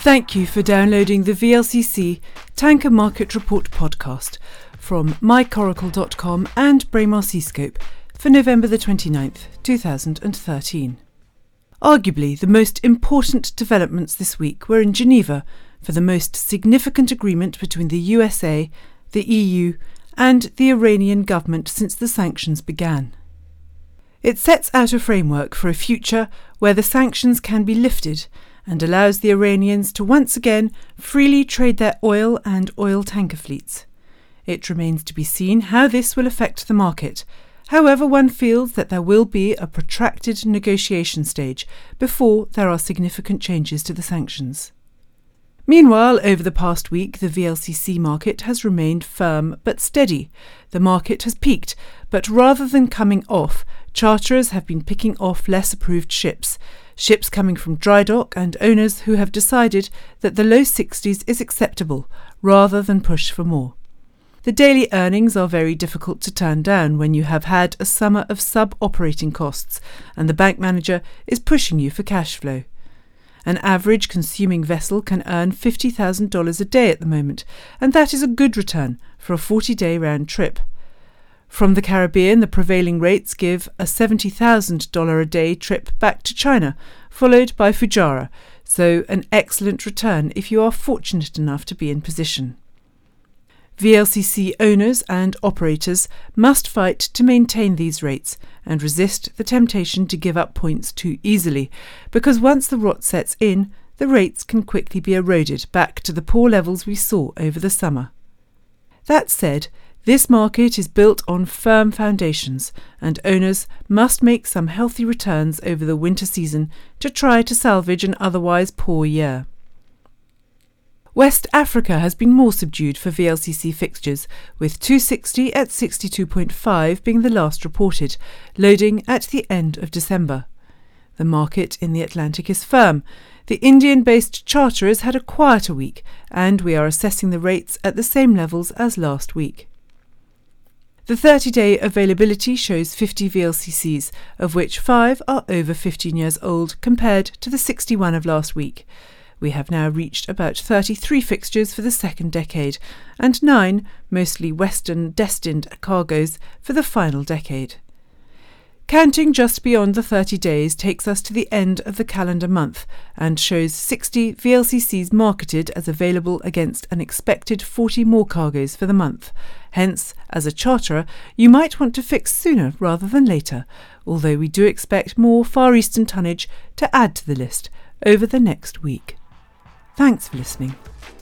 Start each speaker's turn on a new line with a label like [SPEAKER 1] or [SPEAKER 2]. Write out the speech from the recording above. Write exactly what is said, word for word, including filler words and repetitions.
[SPEAKER 1] Thank you for downloading the V L C C Tanker Market Report podcast from my coracle dot com and Braemar Seascope for November the twenty-ninth, two thousand thirteen. Arguably, the most important developments this week were in Geneva for the most significant agreement between the U S A, the E U and the Iranian government since the sanctions began. It sets out a framework for a future where the sanctions can be lifted and allows the Iranians to once again freely trade their oil and oil tanker fleets. It remains to be seen how this will affect the market. However, one feels that there will be a protracted negotiation stage before there are significant changes to the sanctions. Meanwhile, over the past week, the V L C C market has remained firm but steady. The market has peaked, but rather than coming off, charterers have been picking off less approved ships. Ships coming from dry dock and owners who have decided that the low sixties is acceptable, rather than push for more. The daily earnings are very difficult to turn down when you have had a summer of sub-operating costs and the bank manager is pushing you for cash flow. An average consuming vessel can earn fifty thousand dollars a day at the moment, and that is a good return for a forty-day round trip. From the Caribbean, the prevailing rates give a seventy thousand dollars a day trip back to China, followed by Fujairah, so an excellent return if you are fortunate enough to be in position. V L C C owners and operators must fight to maintain these rates and resist the temptation to give up points too easily, because once the rot sets in, the rates can quickly be eroded back to the poor levels we saw over the summer. That said, this market is built on firm foundations, and owners must make some healthy returns over the winter season to try to salvage an otherwise poor year. West Africa has been more subdued for V L C C fixtures, with two sixty at sixty-two point five being the last reported, loading at the end of December. The market in the Atlantic is firm. The Indian-based charterers had a quieter week, and we are assessing the rates at the same levels as last week. The thirty-day availability shows fifty V L C Cs, of which five are over fifteen years old compared to the sixty-one of last week. We have now reached about thirty-three fixtures for the second decade, and nine, mostly Western-destined cargoes, for the final decade. Counting just beyond the thirty days takes us to the end of the calendar month and shows sixty V L C Cs marketed as available against an expected forty more cargoes for the month. Hence, as a charterer, you might want to fix sooner rather than later, although we do expect more Far Eastern tonnage to add to the list over the next week. Thanks for listening.